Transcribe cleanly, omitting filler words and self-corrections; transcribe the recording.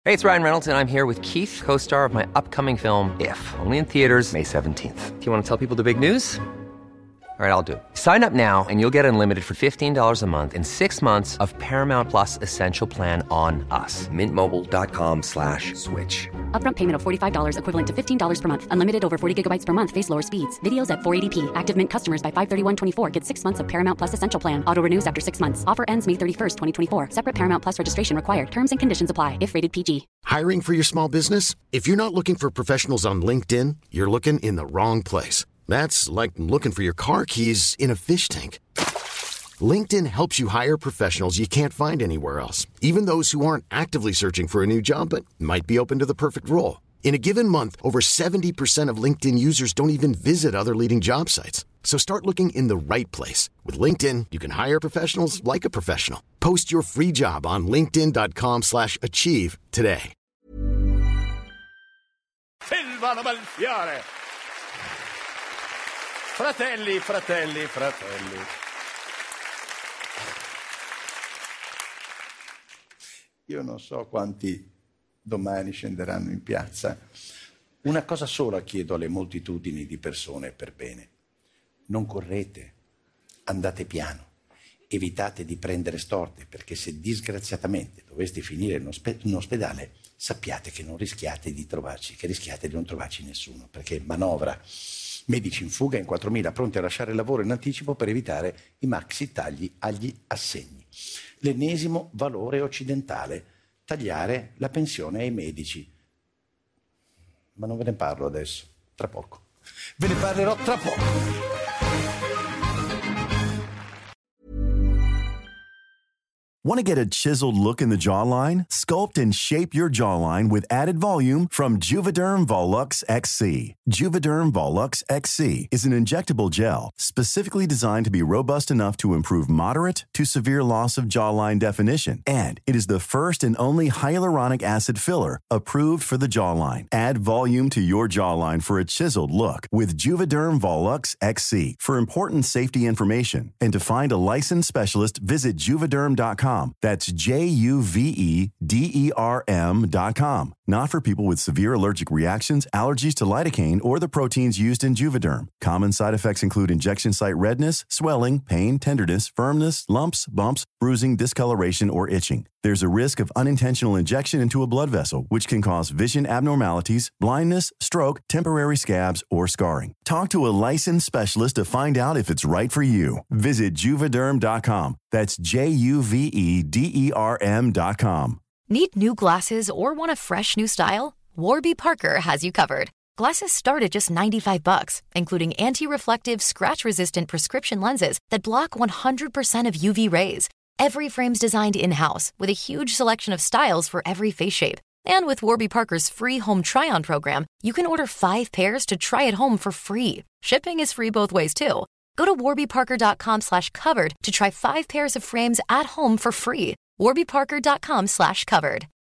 Hey, it's Ryan Reynolds, and I'm here with Keith, co-star of my upcoming film, If, only in theaters May 17th. Do you want to tell people the big news? All right, I'll do it. Sign up now and you'll get unlimited for $15 a month and 6 months of Paramount Plus Essential Plan on us. MintMobile.com/switch. Upfront payment of $45 equivalent to $15 per month. Unlimited over 40 gigabytes per month. Face lower speeds. Videos at 480p. Active Mint customers by 531.24 get 6 months of Paramount Plus Essential Plan. Auto renews after 6 months. Offer ends May 31st, 2024. Separate Paramount Plus registration required. Terms and conditions apply if rated PG. Hiring for your small business? If you're not looking for professionals on LinkedIn, you're looking in the wrong place. That's like looking for your car keys in a fish tank. LinkedIn helps you hire professionals you can't find anywhere else, even those who aren't actively searching for a new job but might be open to the perfect role. In a given month, over 70% of LinkedIn users don't even visit other leading job sites. So start looking in the right place. With LinkedIn, you can hire professionals like a professional. Post your free job on linkedin.com/achieve today. Silvano Belfiore. Fratelli. Io non so quanti domani scenderanno in piazza. Una cosa sola chiedo alle moltitudini di persone per bene. Non correte, andate piano, evitate di prendere storte, perché se disgraziatamente doveste finire in ospedale, sappiate che non rischiate di trovarci, che rischiate di non trovarci nessuno, perché manovra. Medici in fuga in 4.000 pronti a lasciare il lavoro in anticipo per evitare i maxi tagli agli assegni. L'ennesimo valore occidentale, tagliare la pensione ai medici. Ma non ve ne parlo adesso, tra poco. Ve ne parlerò tra poco. Want to get a chiseled look in the jawline? Sculpt and shape your jawline with added volume from Juvederm Volux XC. Juvederm Volux XC is an injectable gel specifically designed to be robust enough to improve moderate to severe loss of jawline definition. And it is the first and only hyaluronic acid filler approved for the jawline. Add volume to your jawline for a chiseled look with Juvederm Volux XC. For important safety information and to find a licensed specialist, visit Juvederm.com. That's JUVEDERM.com. Not for people with severe allergic reactions, allergies to lidocaine, or the proteins used in Juvederm. Common side effects include injection site redness, swelling, pain, tenderness, firmness, lumps, bumps, bruising, discoloration, or itching. There's a risk of unintentional injection into a blood vessel, which can cause vision abnormalities, blindness, stroke, temporary scabs, or scarring. Talk to a licensed specialist to find out if it's right for you. Visit Juvederm.com. That's JUVEDERM.com. Need new glasses or want a fresh new style? Warby Parker has you covered. Glasses start at just $95, including anti-reflective, scratch-resistant prescription lenses that block 100% of UV rays. Every frame's designed in-house with a huge selection of styles for every face shape. And with Warby Parker's free home try-on program, you can order 5 pairs to try at home for free. Shipping is free both ways, too. Go to warbyparker.com/covered to try 5 pairs of frames at home for free. warbyparker.com/covered.